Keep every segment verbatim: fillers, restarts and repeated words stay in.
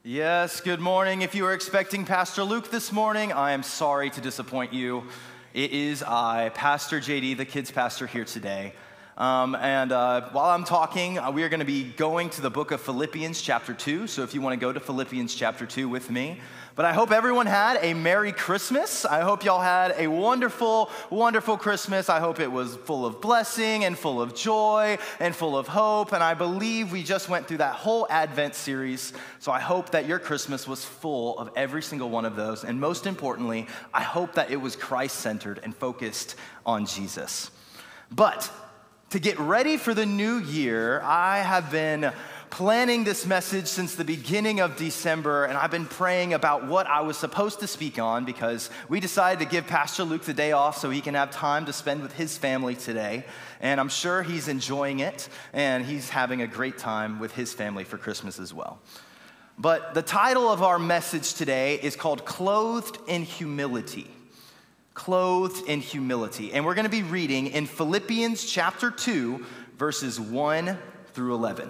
Yes, good morning. If you were expecting Pastor Luke this morning, I am sorry to disappoint you. It is I, Pastor J D, the kids pastor here today. Um, and uh, while I'm talking, uh, we are going to be going to the book of Philippians chapter two. So if you want to go to Philippians chapter two with me. But I hope everyone had a Merry Christmas. I hope y'all had a wonderful, wonderful Christmas. I hope it was full of blessing and full of joy and full of hope. And I believe we just went through that whole Advent series. So I hope that your Christmas was full of every single one of those. And most importantly, I hope that it was Christ-centered and focused on Jesus. But to get ready for the new year, I have been planning this message since the beginning of December, and I've been praying about what I was supposed to speak on because we decided to give Pastor Luke the day off so he can have time to spend with his family today. And I'm sure he's enjoying it, and he's having a great time with his family for Christmas as well. But the title of our message today is called Clothed in Humility. Clothed in humility. And we're going to be reading in Philippians chapter two, verses one through eleven.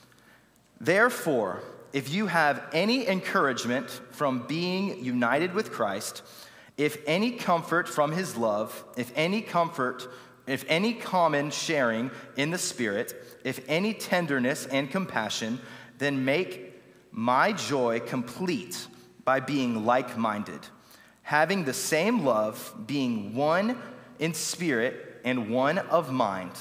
Therefore, if you have any encouragement from being united with Christ, if any comfort from his love, if any comfort, if any common sharing in the Spirit, if any tenderness and compassion, then make my joy complete by being like-minded, having the same love, being one in spirit and one of mind.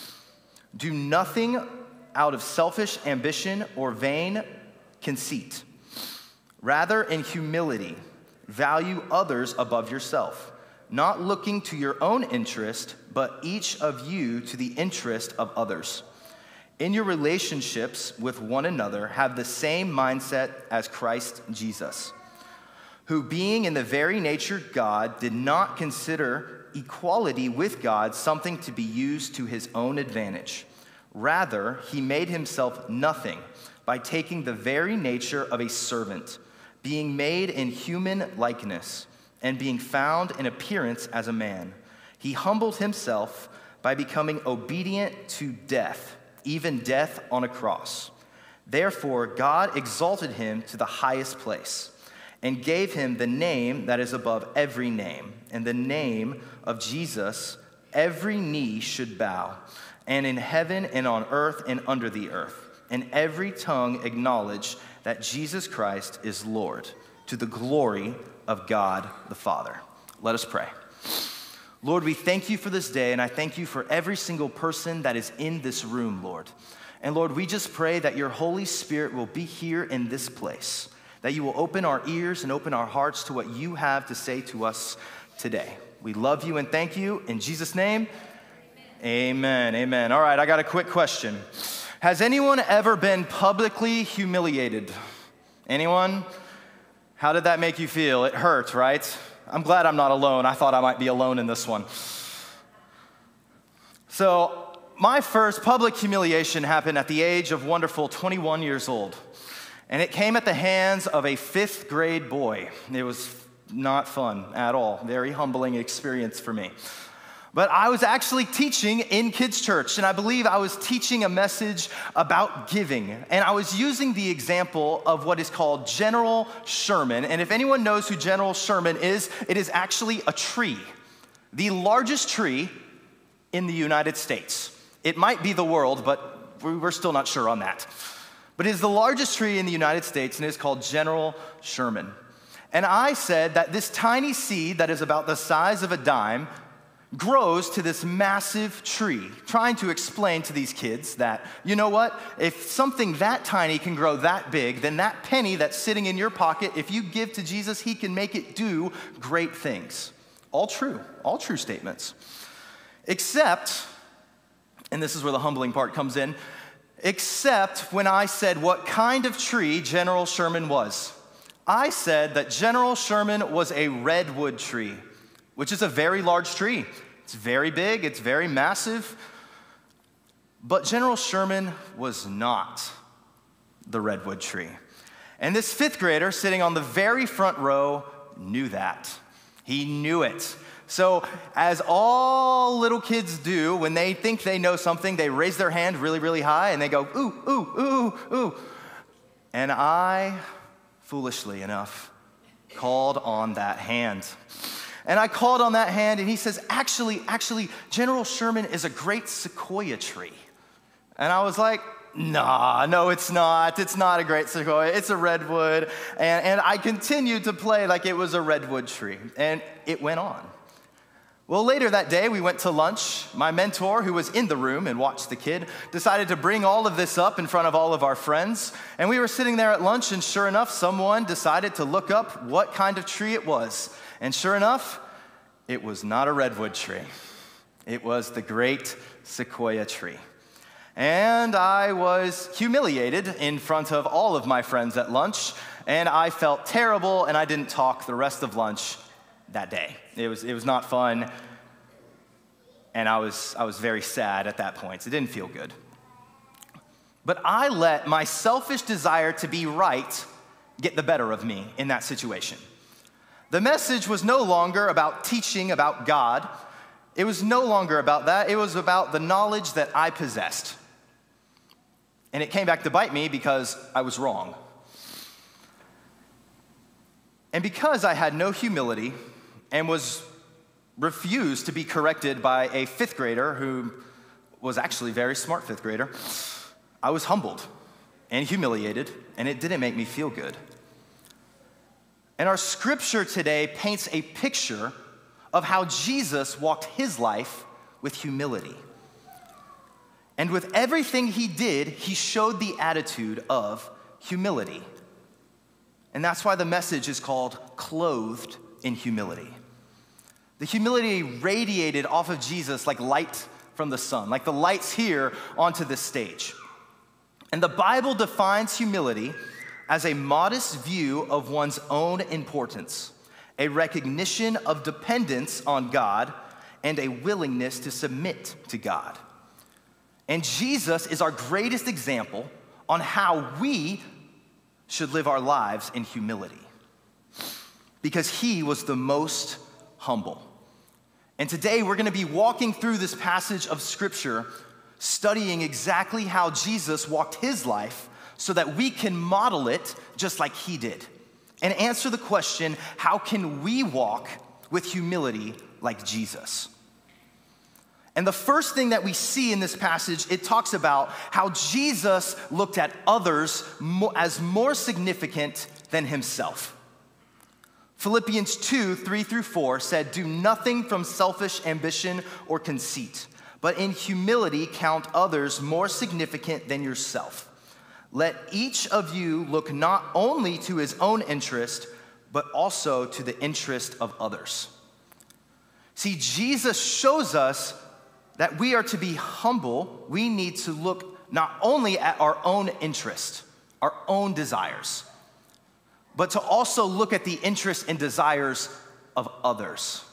Do nothing out of selfish ambition or vain conceit. Rather, in humility, value others above yourself, not looking to your own interest, but each of you to the interest of others. In your relationships with one another, have the same mindset as Christ Jesus, who being in the very nature God, did not consider equality with God something to be used to his own advantage. Rather, he made himself nothing by taking the very nature of a servant, being made in human likeness, and being found in appearance as a man. He humbled himself by becoming obedient to death, even death on a cross. Therefore, God exalted him to the highest place and gave him the name that is above every name. In the name of Jesus, every knee should bow, and in heaven and on earth and under the earth, and every tongue acknowledge that Jesus Christ is Lord, to the glory of God the Father. Let us pray. Lord, we thank you for this day, and I thank you for every single person that is in this room, Lord. And Lord, we just pray that your Holy Spirit will be here in this place, that you will open our ears and open our hearts to what you have to say to us today. We love you and thank you. In Jesus' name, amen, amen. All right, I got a quick question. Has anyone ever been publicly humiliated? Anyone? How did that make you feel? It hurt, right? I'm glad I'm not alone. I thought I might be alone in this one. So, my first public humiliation happened at the age of wonderful twenty-one years old. And it came at the hands of a fifth grade boy. It was not fun at all. Very humbling experience for me. But I was actually teaching in kids' church, and I believe I was teaching a message about giving. And I was using the example of what is called General Sherman. And if anyone knows who General Sherman is, it is actually a tree, the largest tree in the United States. It might be the world, but we're still not sure on that. But it is the largest tree in the United States, and it is called General Sherman. And I said that this tiny seed that is about the size of a dime grows to this massive tree, trying to explain to these kids that, you know what, if something that tiny can grow that big, then that penny that's sitting in your pocket, if you give to Jesus, he can make it do great things. All true, all true statements. Except, and this is where the humbling part comes in, except when I said what kind of tree General Sherman was. I said that General Sherman was a redwood tree, which is a very large tree. It's very big, it's very massive. But General Sherman was not the redwood tree. And this fifth grader sitting on the very front row knew that. He knew it. So as all little kids do, when they think they know something, they raise their hand really, really high and they go, ooh, ooh, ooh, ooh. And I foolishly enough, called on that hand. And I called on that hand, and he says, actually, actually, General Sherman is a great sequoia tree. And I was like, nah, no, it's not. It's not a great sequoia. It's a redwood. And, and I continued to play like it was a redwood tree. And it went on. Well, later that day, we went to lunch. My mentor, who was in the room and watched the kid, decided to bring all of this up in front of all of our friends. And we were sitting there at lunch, and sure enough, someone decided to look up what kind of tree it was. And sure enough, it was not a redwood tree. It was the great sequoia tree. And I was humiliated in front of all of my friends at lunch, and I felt terrible, and I didn't talk the rest of lunch that day. It was it was not fun, and I was I was very sad at that point. It didn't feel good. But I let my selfish desire to be right get the better of me in that situation. The message was no longer about teaching about God. It was no longer about that. It was about the knowledge that I possessed. And it came back to bite me because I was wrong. And because I had no humility and was refused to be corrected by a fifth grader who was actually a very smart fifth grader, I was humbled and humiliated, and it didn't make me feel good. And our scripture today paints a picture of how Jesus walked his life with humility. And with everything he did, he showed the attitude of humility. And that's why the message is called Clothed in Humility. The humility radiated off of Jesus like light from the sun, like the lights here onto this stage. And the Bible defines humility as a modest view of one's own importance, a recognition of dependence on God, and a willingness to submit to God. And Jesus is our greatest example on how we should live our lives in humility, because he was the most humble. And today we're going to be walking through this passage of scripture, studying exactly how Jesus walked his life so that we can model it just like he did, and answer the question, how can we walk with humility like Jesus? And the first thing that we see in this passage, it talks about how Jesus looked at others as more significant than himself. Philippians two, three through four said, "Do nothing from selfish ambition or conceit, but in humility count others more significant than yourself. Let each of you look not only to his own interest, but also to the interest of others." See, Jesus shows us that we are to be humble. We need to look not only at our own interest, our own desires, but to also look at the interests and desires of others.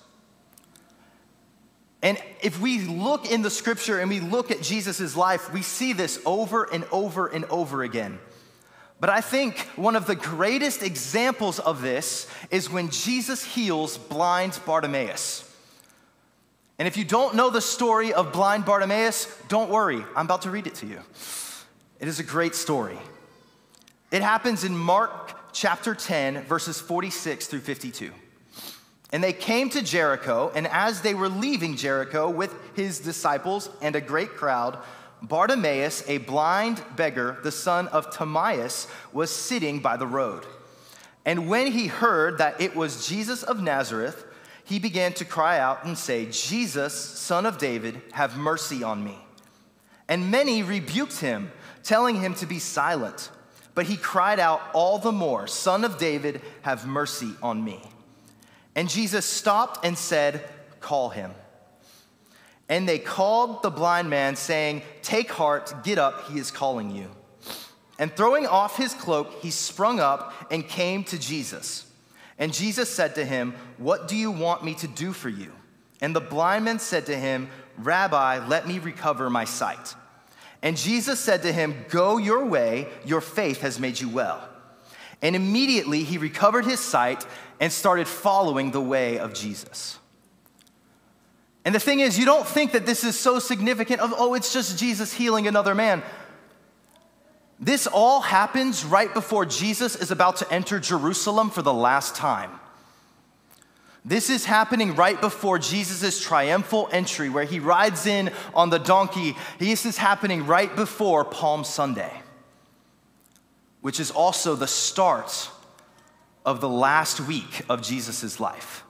And if we look in the scripture and we look at Jesus' life, we see this over and over and over again. But I think one of the greatest examples of this is when Jesus heals blind Bartimaeus. And if you don't know the story of blind Bartimaeus, don't worry, I'm about to read it to you. It is a great story. It happens in Mark chapter ten, verses forty-six through fifty-two. "And they came to Jericho, and as they were leaving Jericho with his disciples and a great crowd, Bartimaeus, a blind beggar, the son of Timaeus, was sitting by the road. And when he heard that it was Jesus of Nazareth, he began to cry out and say, 'Jesus, son of David, have mercy on me.' And many rebuked him, telling him to be silent. But he cried out all the more, 'Son of David, have mercy on me.' And Jesus stopped and said, 'Call him.' And they called the blind man, saying, 'Take heart, get up, he is calling you.' And throwing off his cloak, he sprung up and came to Jesus. And Jesus said to him, 'What do you want me to do for you?' And the blind man said to him, 'Rabbi, let me recover my sight.' And Jesus said to him, 'Go your way, your faith has made you well.' And immediately he recovered his sight and started following the way of Jesus." And the thing is, you don't think that this is so significant of, oh, it's just Jesus healing another man. This all happens right before Jesus is about to enter Jerusalem for the last time. This is happening right before Jesus' triumphal entry, where he rides in on the donkey. This is happening right before Palm Sunday, which is also the start of the last week of Jesus' life.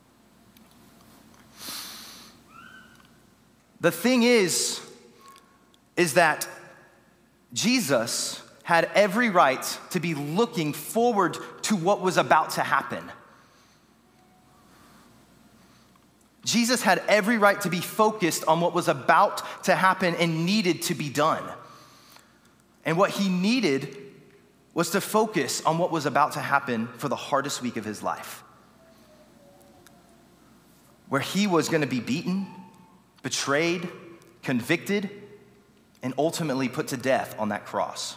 The thing is, is that Jesus had every right to be looking forward to what was about to happen. Jesus had every right to be focused on what was about to happen and needed to be done. And what he needed was to focus on what was about to happen for the hardest week of his life, where he was going to be beaten, betrayed, convicted, and ultimately put to death on that cross.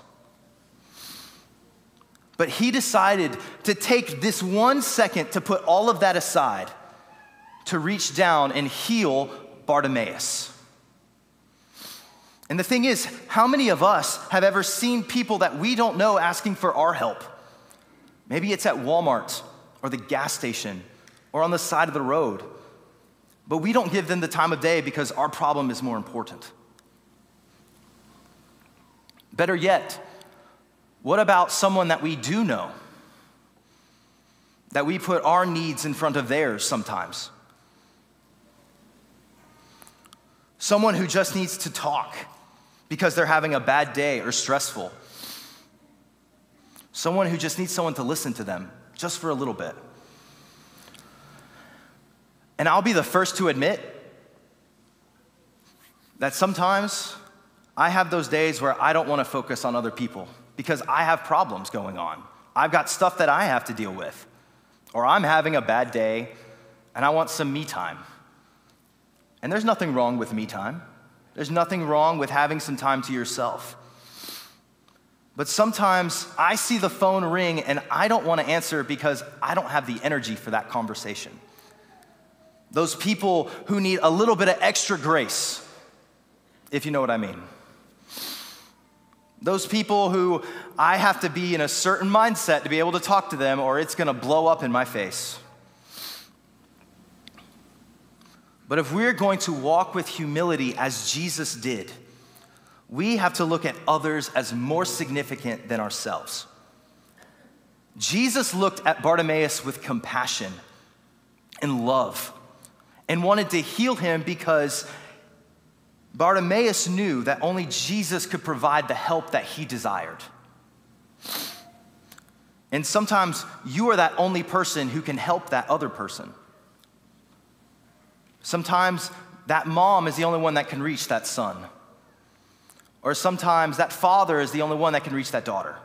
But he decided to take this one second to put all of that aside, to reach down and heal Bartimaeus. And the thing is, how many of us have ever seen people that we don't know asking for our help? Maybe it's at Walmart or the gas station or on the side of the road, but we don't give them the time of day because our problem is more important. Better yet, what about someone that we do know, that we put our needs in front of theirs sometimes? Someone who just needs to talk because they're having a bad day or stressful. Someone who just needs someone to listen to them just for a little bit. And I'll be the first to admit that sometimes I have those days where I don't want to focus on other people because I have problems going on. I've got stuff that I have to deal with. Or I'm having a bad day and I want some me time. And there's nothing wrong with me time. There's nothing wrong with having some time to yourself. But sometimes I see the phone ring and I don't want to answer because I don't have the energy for that conversation. Those people who need a little bit of extra grace, if you know what I mean. Those people who I have to be in a certain mindset to be able to talk to them or it's going to blow up in my face. But if we're going to walk with humility as Jesus did, we have to look at others as more significant than ourselves. Jesus looked at Bartimaeus with compassion and love and wanted to heal him because Bartimaeus knew that only Jesus could provide the help that he desired. And sometimes you are that only person who can help that other person. Sometimes that mom is the only one that can reach that son. Or sometimes that father is the only one that can reach that daughter.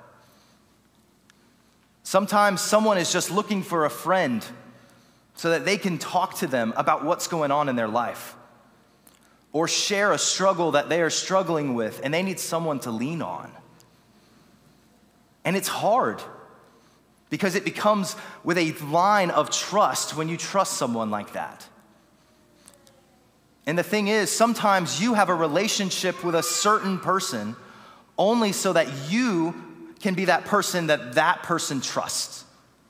Sometimes someone is just looking for a friend so that they can talk to them about what's going on in their life. Or share a struggle that they are struggling with and they need someone to lean on. And it's hard because it becomes with a line of trust when you trust someone like that. And the thing is, sometimes you have a relationship with a certain person only so that you can be that person that that person trusts.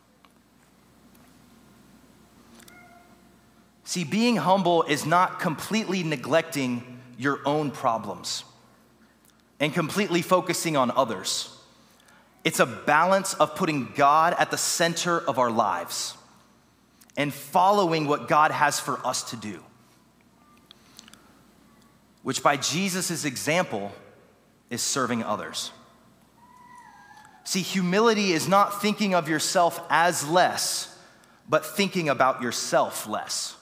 See, being humble is not completely neglecting your own problems and completely focusing on others. It's a balance of putting God at the center of our lives and following what God has for us to do, which by Jesus' example is serving others. See, humility is not thinking of yourself as less, but thinking about yourself less.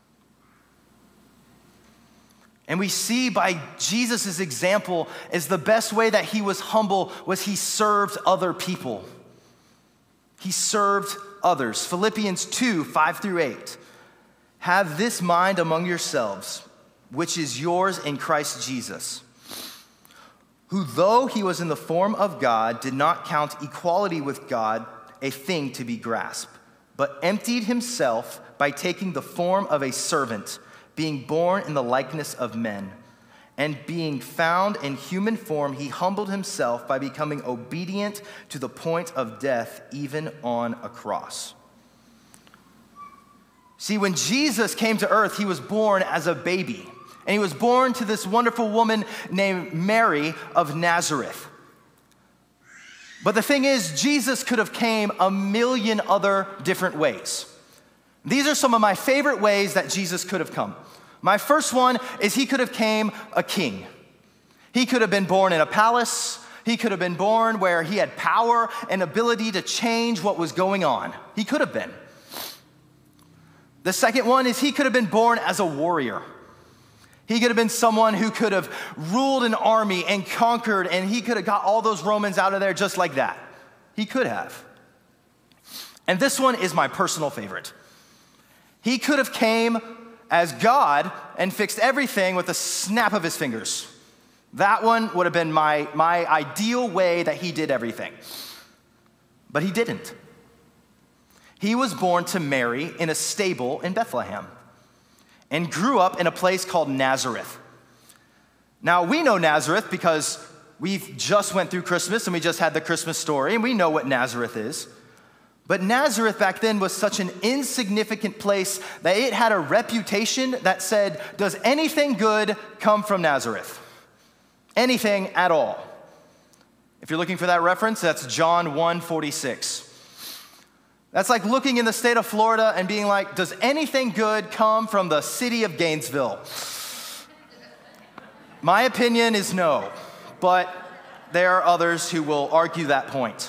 And we see by Jesus' example is the best way that he was humble was he served other people. He served others. Philippians two, five through eight. Have this mind among yourselves, which is yours in Christ Jesus, who though he was in the form of God, did not count equality with God a thing to be grasped, but emptied himself by taking the form of a servant, being born in the likeness of men, And being found in human form, he humbled himself by becoming obedient to the point of death, even on a cross. See, when Jesus came to earth, he was born as a baby. And he was born to this wonderful woman named Mary of Nazareth. But the thing is, Jesus could have came a million other different ways. These are some of my favorite ways that Jesus could have come. My first one is he could have came a king. He could have been born in a palace. He could have been born where he had power and ability to change what was going on. He could have been. The second one is he could have been born as a warrior. He could have been someone who could have ruled an army and conquered, and he could have got all those Romans out of there just like that. He could have. And this one is my personal favorite. He could have came as God and fixed everything with a snap of his fingers. That one would have been my, my ideal way that he did everything. But he didn't. He was born to Mary in a stable in Bethlehem and grew up in a place called Nazareth. Now, we know Nazareth because we've just went through Christmas and we just had the Christmas story, and we know what Nazareth is. But Nazareth back then was such an insignificant place that it had a reputation that said, does anything good come from Nazareth? Anything at all. If you're looking for that reference, that's John one forty-six. That's like looking in the state of Florida and being like, does anything good come from the city of Gainesville? My opinion is no, but there are others who will argue that point.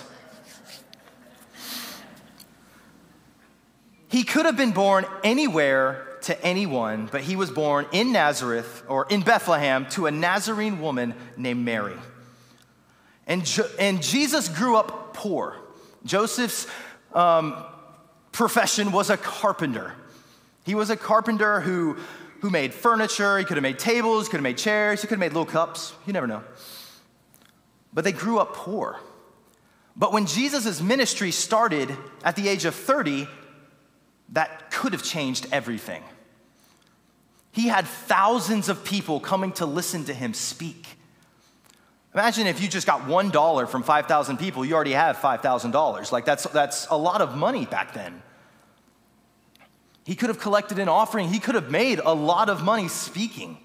He could have been born anywhere to anyone, but he was born in Nazareth, or in Bethlehem, to a Nazarene woman named Mary. And, jo- and Jesus grew up poor. Joseph's um, profession was a carpenter. He was a carpenter who, who made furniture. He could have made tables, could have made chairs, he could have made little cups. You never know. But they grew up poor. But when Jesus' ministry started at the age of thirty, that could have changed everything. He had thousands of people coming to listen to him speak. Imagine if you just got one dollar from five thousand people, you already have five thousand dollars. Like that's, that's a lot of money back then. He could have collected an offering. He could have made a lot of money speaking.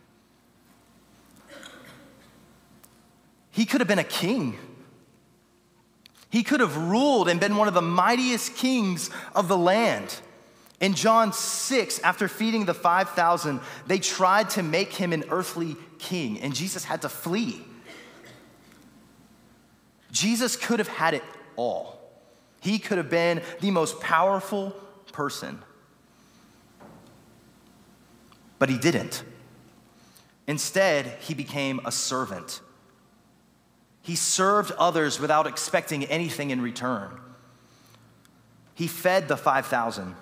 He could have been a king. He could have ruled and been one of the mightiest kings of the land. In John six, after feeding the five thousand, they tried to make him an earthly king, and Jesus had to flee. Jesus could have had it all. He could have been the most powerful person. But he didn't. Instead, he became a servant. He served others without expecting anything in return. He fed the five thousand.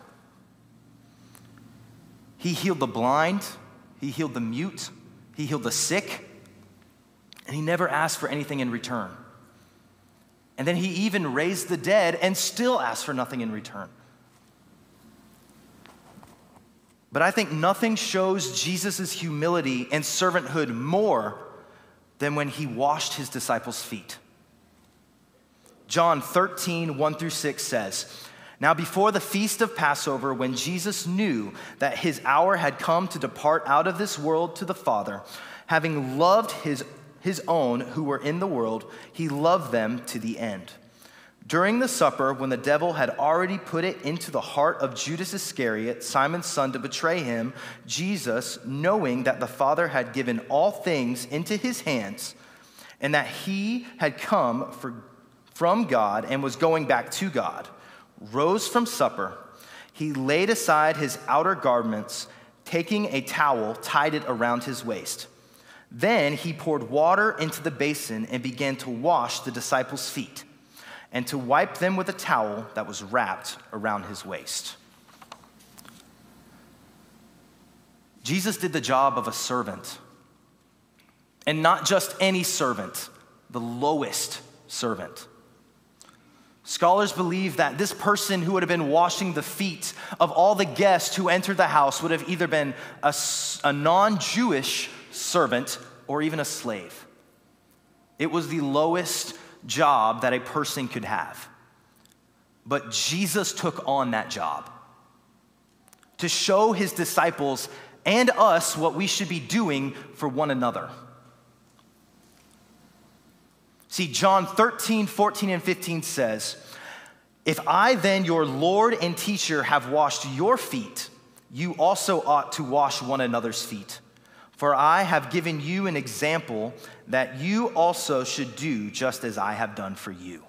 He healed the blind. He healed the mute. He healed the sick. And he never asked for anything in return. And then he even raised the dead and still asked for nothing in return. But I think nothing shows Jesus' humility and servanthood more than when he washed his disciples' feet. John thirteen, one through six says, "Now before the feast of Passover, when Jesus knew that his hour had come to depart out of this world to the Father, having loved his, his own who were in the world, he loved them to the end. During the supper, when the devil had already put it into the heart of Judas Iscariot, Simon's son, to betray him, Jesus, knowing that the Father had given all things into his hands, and that he had come for, from God and was going back to God, rose from supper. He laid aside his outer garments, taking a towel, tied it around his waist. Then he poured water into the basin and began to wash the disciples' feet, and to wipe them with a towel that was wrapped around his waist." Jesus did the job of a servant. And not just any servant, the lowest servant. Scholars believe that this person who would have been washing the feet of all the guests who entered the house would have either been a, a non-Jewish servant, or even a slave. It was the lowest job that a person could have. But Jesus took on that job to show his disciples and us what we should be doing for one another. See, John thirteen, fourteen, and fifteen says, "If I then, your Lord and teacher, have washed your feet, you also ought to wash one another's feet. For I have given you an example that you also should do just as I have done for you."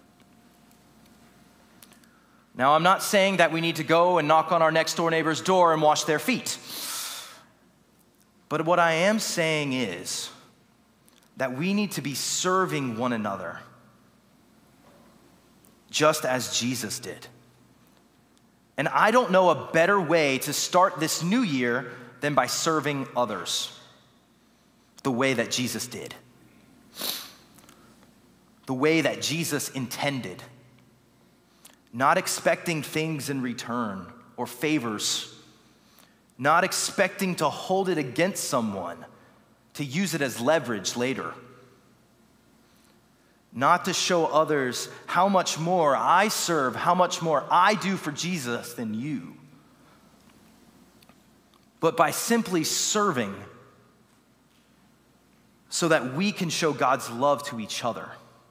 Now, I'm not saying that we need to go and knock on our next door neighbor's door and wash their feet. But what I am saying is that we need to be serving one another just as Jesus did. And I don't know a better way to start this new year than by serving others the way that Jesus did, the way that Jesus intended, not expecting things in return or favors, not expecting to hold it against someone to use it as leverage later, not to show others how much more I serve, how much more I do for Jesus than you, but by simply serving so that we can show God's love to each other.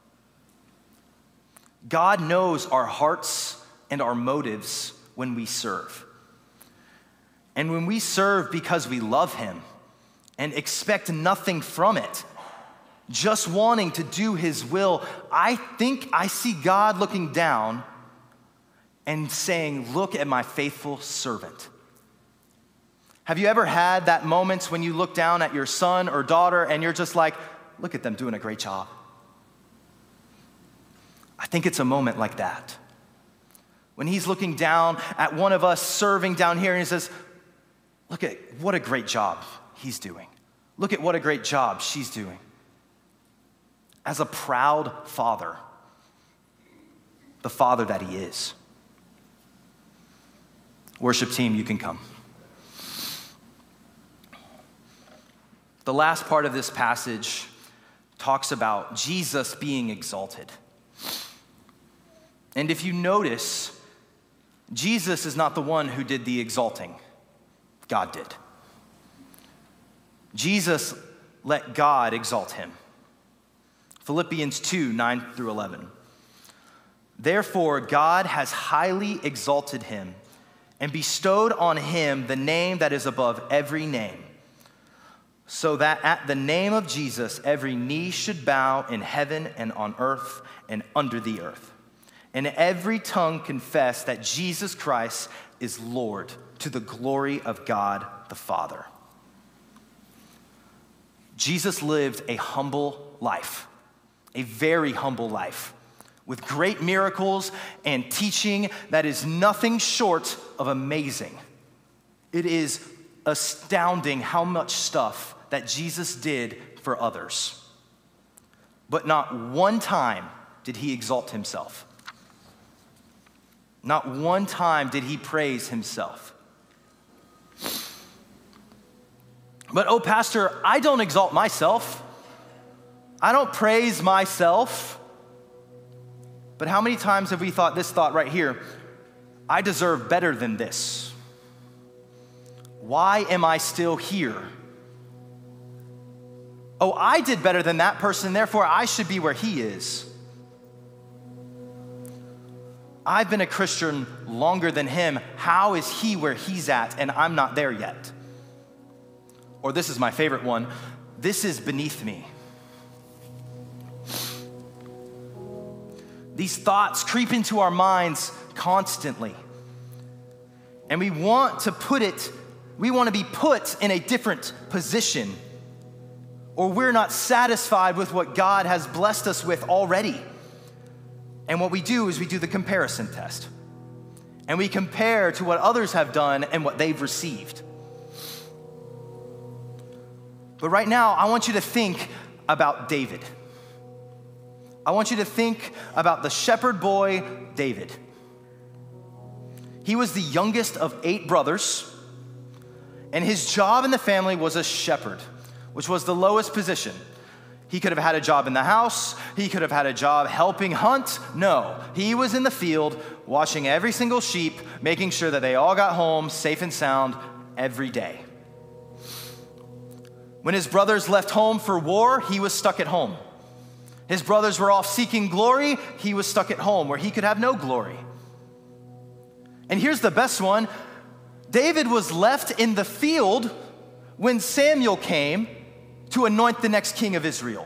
God knows our hearts and our motives when we serve. And when we serve because we love him and expect nothing from it, just wanting to do his will, I think I see God looking down and saying, "Look at my faithful servant." Have you ever had that moment when you look down at your son or daughter and you're just like, "Look at them doing a great job"? I think it's a moment like that. When he's looking down at one of us serving down here and he says, "Look at what a great job he's doing. Look at what a great job she's doing." As a proud father, the father that he is. Worship team, you can come. The last part of this passage talks about Jesus being exalted. And if you notice, Jesus is not the one who did the exalting. God did. Jesus let God exalt him. Philippians two, nine through eleven. "Therefore, God has highly exalted him and bestowed on him the name that is above every name, so that at the name of Jesus, every knee should bow in heaven and on earth and under the earth, and every tongue confess that Jesus Christ is Lord, to the glory of God the Father." Jesus lived a humble life, a very humble life, with great miracles and teaching that is nothing short of amazing. It is astounding how much stuff that Jesus did for others. But not one time did he exalt himself. Not one time did he praise himself. But, "Oh, Pastor, I don't exalt myself. I don't praise myself." But how many times have we thought this thought right here? "I deserve better than this. Why am I still here? Oh, I did better than that person, therefore I should be where he is. I've been a Christian longer than him. How is he where he's at and I'm not there yet?" Or this is my favorite one, "This is beneath me." These thoughts creep into our minds constantly. And we want to put it, we want to be put in a different position. Or we're not satisfied with what God has blessed us with already. And what we do is we do the comparison test. And we compare to what others have done and what they've received. But right now, I want you to think about David. I want you to think about the shepherd boy, David. He was the youngest of eight brothers, and his job in the family was a shepherd, which was the lowest position. He could have had a job in the house. He could have had a job helping hunt. No, he was in the field watching every single sheep, making sure that they all got home safe and sound every day. When his brothers left home for war, he was stuck at home. His brothers were off seeking glory. He was stuck at home where he could have no glory. And here's the best one. David was left in the field when Samuel came to anoint the next king of Israel.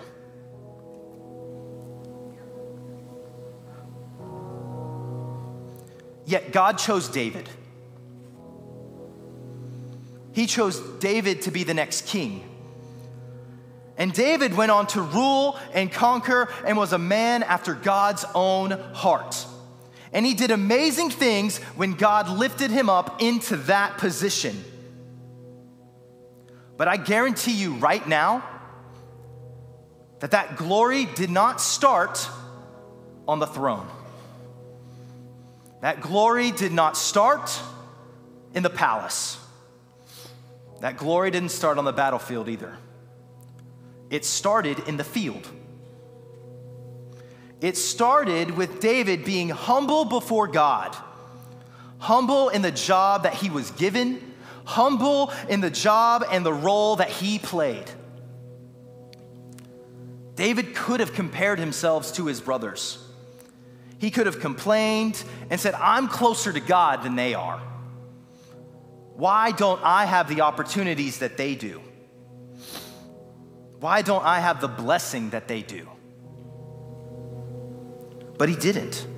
Yet God chose David. He chose David to be the next king. And David went on to rule and conquer and was a man after God's own heart. And he did amazing things when God lifted him up into that position. But I guarantee you right now that that glory did not start on the throne. That glory did not start in the palace. That glory didn't start on the battlefield either. It started in the field. It started with David being humble before God, humble in the job that he was given, humble in the job and the role that he played. David could have compared himself to his brothers. He could have complained and said, I'm closer to God than they are. Why don't I have the opportunities that they do? Why don't I have the blessing that they do? But he didn't.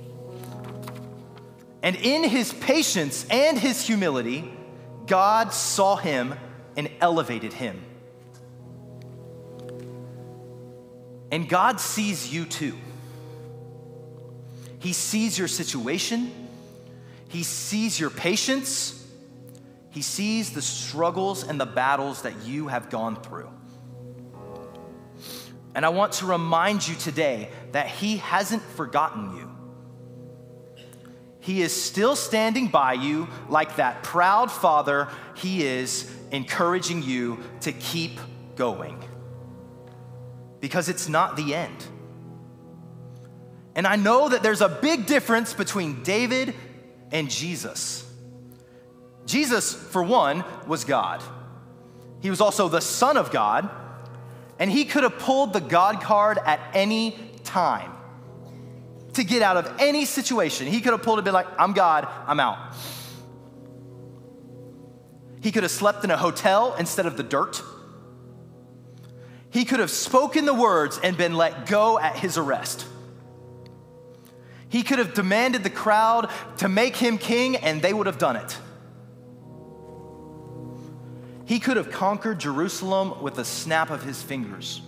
And in his patience and his humility, God saw him and elevated him. And God sees you too. He sees your situation. He sees your patience. He sees the struggles and the battles that you have gone through. And I want to remind you today that he hasn't forgotten you. He is still standing by you like that proud father. He is encouraging you to keep going. Because it's not the end. And I know that there's a big difference between David and Jesus. Jesus, for one, was God. He was also the Son of God, and he could have pulled the God card at any time to get out of any situation. He could have pulled it and been like, I'm God, I'm out. He could have slept in a hotel instead of the dirt. He could have spoken the words and been let go at his arrest. He could have demanded the crowd to make him king, and they would have done it. He could have conquered Jerusalem with a snap of his fingers.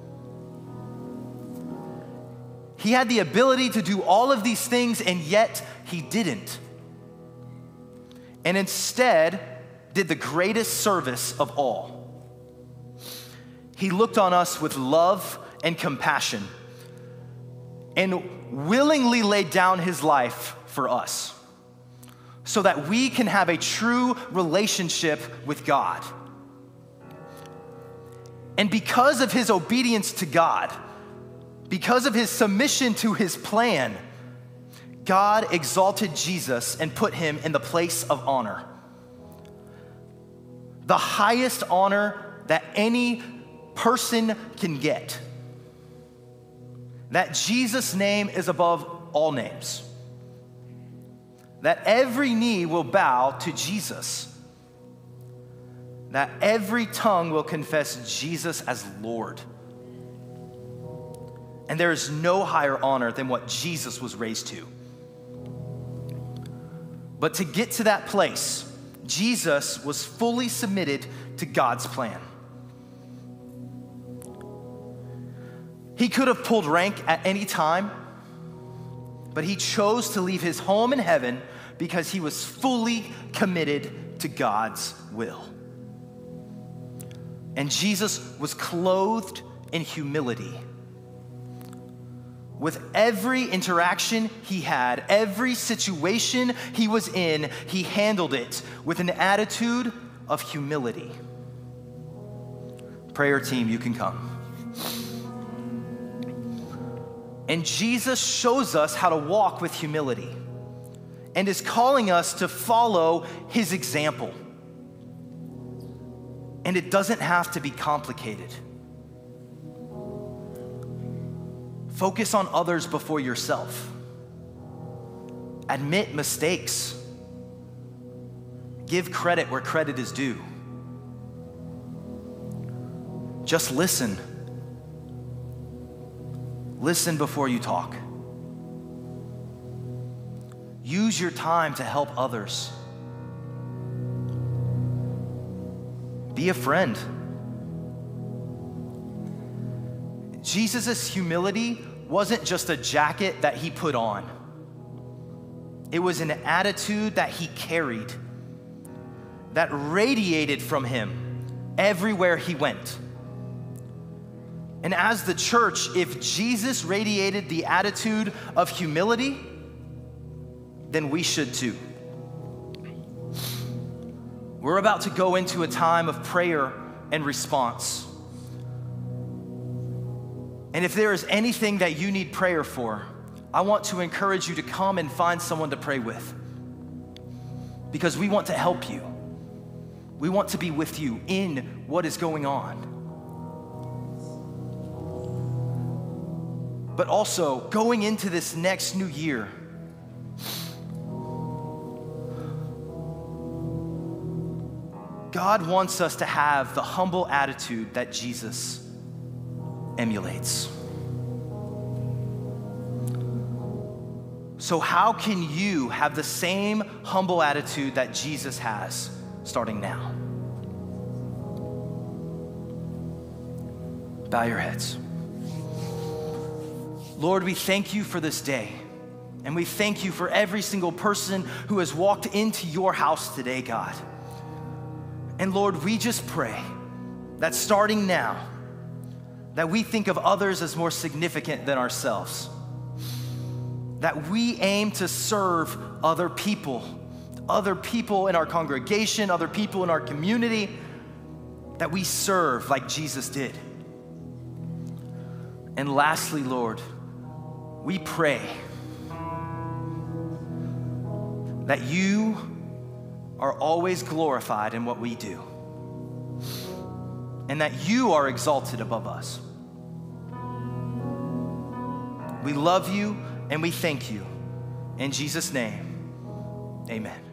He had the ability to do all of these things, and yet he didn't. And instead did the greatest service of all. He looked on us with love and compassion and willingly laid down his life for us so that we can have a true relationship with God. And because of his obedience to God, because of his submission to his plan, God exalted Jesus and put him in the place of honor. The highest honor that any person can get. That Jesus' name is above all names. That every knee will bow to Jesus. That every tongue will confess Jesus as Lord. And there is no higher honor than what Jesus was raised to. But to get to that place, Jesus was fully submitted to God's plan. He could have pulled rank at any time, but he chose to leave his home in heaven because he was fully committed to God's will. And Jesus was clothed in humility. With every interaction he had, every situation he was in, he handled it with an attitude of humility. Prayer team, you can come. And Jesus shows us how to walk with humility and is calling us to follow his example. And it doesn't have to be complicated. Focus on others before yourself. Admit mistakes. Give credit where credit is due. Just listen. Listen before you talk. Use your time to help others. Be a friend. Jesus' humility wasn't just a jacket that he put on. It was an attitude that he carried, that radiated from him everywhere he went. And as the church, if Jesus radiated the attitude of humility, then we should too. We're about to go into a time of prayer and response. And if there is anything that you need prayer for, I want to encourage you to come and find someone to pray with, because we want to help you. We want to be with you in what is going on. But also, going into this next new year, God wants us to have the humble attitude that Jesus emulates. So how can you have the same humble attitude that Jesus has starting now? Bow your heads. Lord, we thank you for this day, and we thank you for every single person who has walked into your house today, God. And Lord, we just pray that starting now, that we think of others as more significant than ourselves, that we aim to serve other people, other people in our congregation, other people in our community, that we serve like Jesus did. And lastly, Lord, we pray that you are always glorified in what we do, and that you are exalted above us. We love you and we thank you. In Jesus' name, amen.